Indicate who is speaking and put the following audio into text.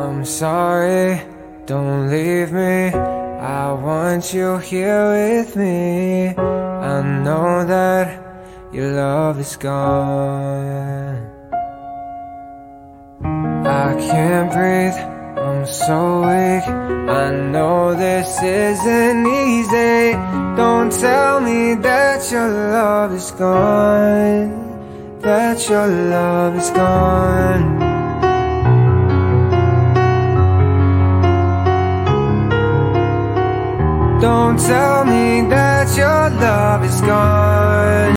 Speaker 1: I'm sorry, don't leave me. I want you here with me. I know that your love is gone. I can't breathe, I'm so weak. I know this isn't easy. Don't tell me that your love is gone, that your love is gone. Don't tell me that your love is gone.